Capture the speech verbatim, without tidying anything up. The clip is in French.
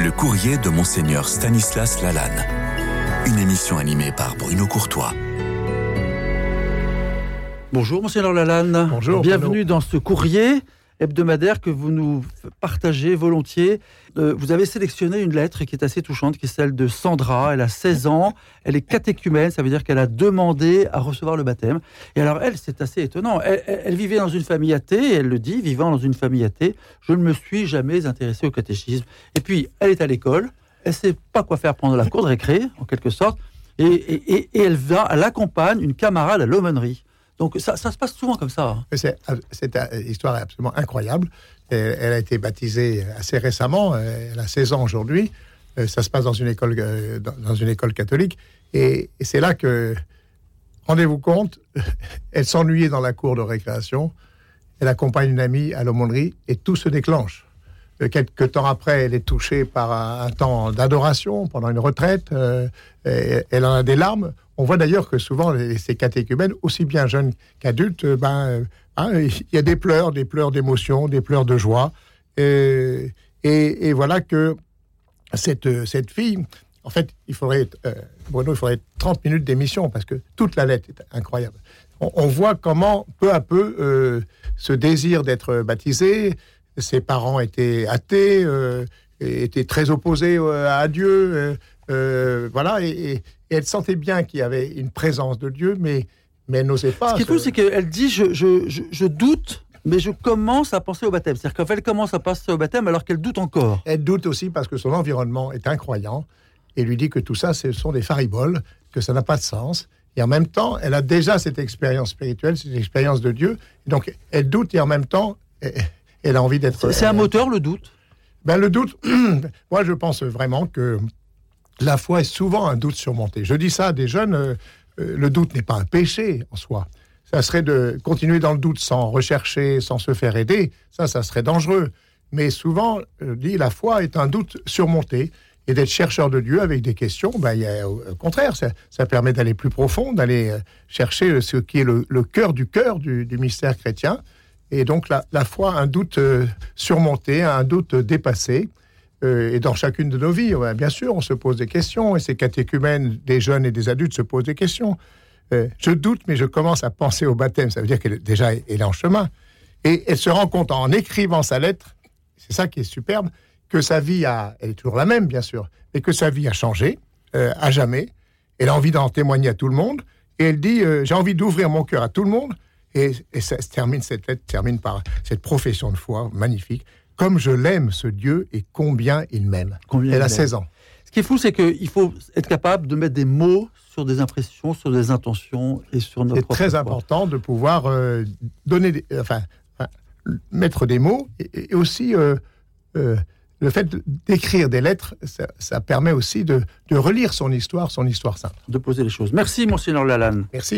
Le courrier de Monseigneur Stanislas Lalanne. Une émission animée par Bruno Courtois. Bonjour Monseigneur Lalanne. Bonjour. Bienvenue dans ce courrier hebdomadaire que vous nous partagez volontiers. Euh, vous avez sélectionné une lettre qui est assez touchante, qui est celle de Sandra. Elle a seize ans, elle est catéchumène, ça veut dire qu'elle a demandé à recevoir le baptême. Et alors elle, c'est assez étonnant. Elle, elle, elle vivait dans une famille athée, et elle le dit, vivant dans une famille athée, je ne me suis jamais intéressée au catéchisme. Et puis, elle est à l'école, elle ne sait pas quoi faire pendant la cour de récré, en quelque sorte, et, et, et, et elle va, elle accompagne une camarade à l'aumônerie. Donc ça, ça se passe souvent comme ça. Hein. C'est, c'est une histoire absolument incroyable. Elle, elle a été baptisée assez récemment. Elle a seize ans aujourd'hui. Ça se passe dans une école, dans une école catholique. Et, et c'est là que, rendez-vous compte, elle s'ennuyait dans la cour de récréation. Elle accompagne une amie à l'aumônerie et tout se déclenche. Quelques temps après, elle est touchée par un, un temps d'adoration pendant une retraite. Euh, elle en a des larmes. On voit d'ailleurs que souvent, les, ces catéchumènes, aussi bien jeunes qu'adultes, ben, hein, il y a des pleurs, des pleurs d'émotion, des pleurs de joie. Et, et, et voilà que cette, cette fille, en fait, il faudrait, euh, Bruno, il faudrait trente minutes d'émission parce que toute la lettre est incroyable. On, on voit comment, peu à peu, euh, ce désir d'être baptisé, ses parents étaient athées, euh, étaient très opposés euh, à Dieu, euh, euh, voilà, et, et, et elle sentait bien qu'il y avait une présence de Dieu, mais, mais elle n'osait pas. Ce qui est se... fou, c'est qu'elle dit je, je, je, je doute, mais je commence à penser au baptême. C'est-à-dire qu'en fait, elle commence à penser au baptême alors qu'elle doute encore. Elle doute aussi parce que son environnement est incroyant et lui dit que tout ça, ce sont des fariboles, que ça n'a pas de sens. Et en même temps, elle a déjà cette expérience spirituelle, cette expérience de Dieu. Donc, elle doute et en même temps... Elle, Elle a envie d'être... C'est, c'est un moteur, le doute. Ben, le doute, moi, je pense vraiment que la foi est souvent un doute surmonté. Je dis ça à des jeunes, euh, le doute n'est pas un péché en soi. Ça serait de continuer dans le doute sans rechercher, sans se faire aider. Ça, ça serait dangereux. Mais souvent, je dis, la foi est un doute surmonté. Et d'être chercheur de Dieu avec des questions, ben, il y a, au contraire, ça, ça permet d'aller plus profond, d'aller chercher ce qui est le, le cœur du cœur du, du mystère chrétien. Et donc, la, la foi, un doute euh, surmonté, un doute dépassé. Euh, et dans chacune de nos vies, ouais, bien sûr, on se pose des questions. Et ces catéchumènes, des jeunes et des adultes, se posent des questions. Euh, je doute, mais je commence à penser au baptême. Ça veut dire qu'elle déjà elle est en chemin. Et elle se rend compte, en écrivant sa lettre, c'est ça qui est superbe, que sa vie a... Elle est toujours la même, bien sûr, mais que sa vie a changé, euh, à jamais. Elle a envie d'en témoigner à tout le monde. Et elle dit, euh, j'ai envie d'ouvrir mon cœur à tout le monde. Et, et ça se termine, cette lettre termine par cette profession de foi magnifique. Comme je l'aime, ce Dieu, et combien il m'aime. Combien Elle a seize ans. Ce qui est fou, c'est qu'il faut être capable de mettre des mots sur des impressions, sur des intentions et sur notre propre foi. C'est très important de pouvoir euh, donner, des, enfin, enfin, mettre des mots et, et aussi euh, euh, le fait d'écrire des lettres, ça, ça permet aussi de, de relire son histoire, son histoire sainte. De poser les choses. Merci, Monseigneur Lalanne. Merci.